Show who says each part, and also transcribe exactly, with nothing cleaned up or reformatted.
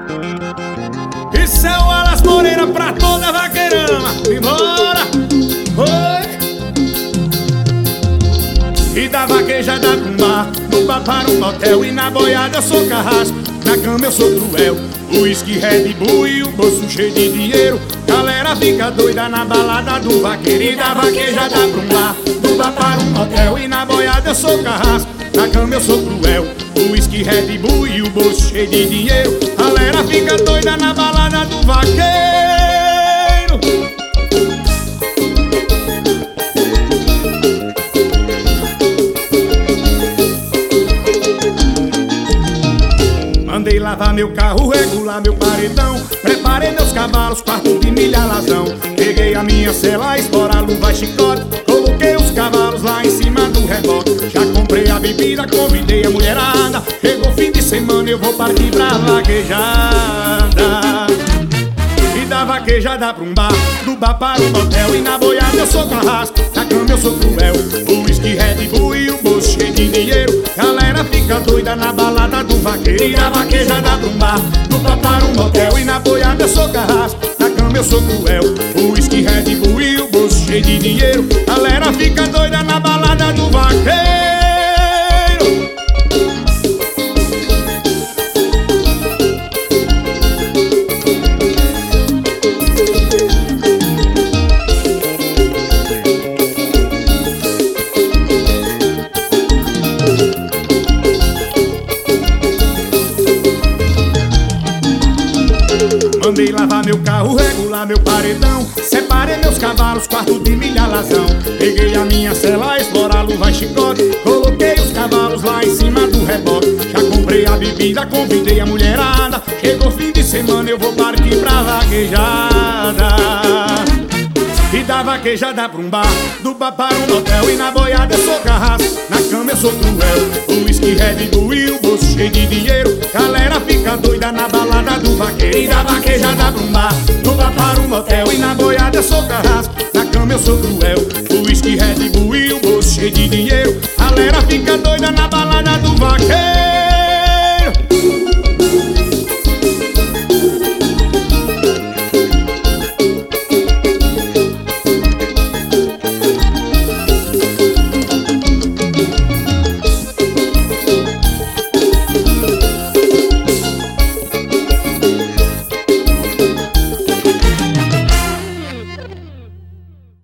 Speaker 1: Isso é o Alas Moreira pra toda vaqueirama. Embora, oi. E da vaquejada pra um bar, no bar para um motel. E na boiada eu sou carrasco, na cama eu sou cruel. O whisky, Red Bull e o bolso cheio de dinheiro. Galera fica doida na balada do vaqueiro. E da vaquejada pra um bar, no bar para um motel. E na boiada eu sou carrasco, na cama eu sou cruel. O whisky, Red Bull e o bolso cheio de dinheiro. Galera fica doida na balada do vaqueiro. Mandei lavar meu carro, regular meu paredão. Preparei meus cavalos, quarto de milha lazão. Peguei a minha cela, espora, luva e chicote. Coloquei os cavalos lá em cima do reboque. Já comprei a bebida, convidei a mulherada. Chegou fim de semana, eu vou partir pra vaquejada. E da vaquejada pra um bar, do bar para um motel. E na boiada eu sou carrasco, na cama eu sou cruel. O whisky, Red Bull e o bolso cheio de dinheiro. Galera fica doida na balada do vaqueiro. E da vaquejada pra um bar, do bar para um motel. E na boiada eu sou carrasco, na cama eu sou cruel. O whisky, Red Bull e o bolso cheio de dinheiro. Galera fica doida na balada do vaqueiro. Mandei lavar meu carro, regular meu paredão. Separei meus cavalos, quarto de milha lazão. Peguei a minha cela, explorar, luva e chicote. Coloquei os cavalos lá em cima do reboque. Já comprei a bebida, convidei a mulherada. Chegou fim de semana, eu vou partir pra vaquejada. E da vaquejada pra um bar, do bar para um motel. E na boiada eu sou carrasco, na cama eu sou cruel. O whisky, Red Bull e o bolso cheio de dinheiro. Galera fica doida na balada do vaqueiro. E da vaquejada pra um bar, do bar para um motel. E na boiada eu sou carrasco, na cama eu sou cruel. O whisky, Red Bull e o bolso cheio de dinheiro. Galera fica doida na balada do vaqueiro.